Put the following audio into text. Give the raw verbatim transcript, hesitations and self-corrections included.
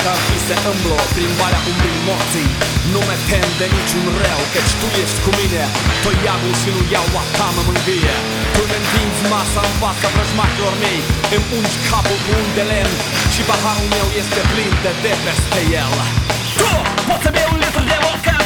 Dacă ar fi să îmblu plimbarea umbrei morții, nu mă tem de niciun rău, căci tu ești cu mine. Toiagul și nu iau a ta mă mângâie. Tu îmi întinzi masa în fața vrăjmașilor mei, îmi ungi capul cu un de lemn și paharul meu este plin de de peste el. Tu poți să bei un litru de vodka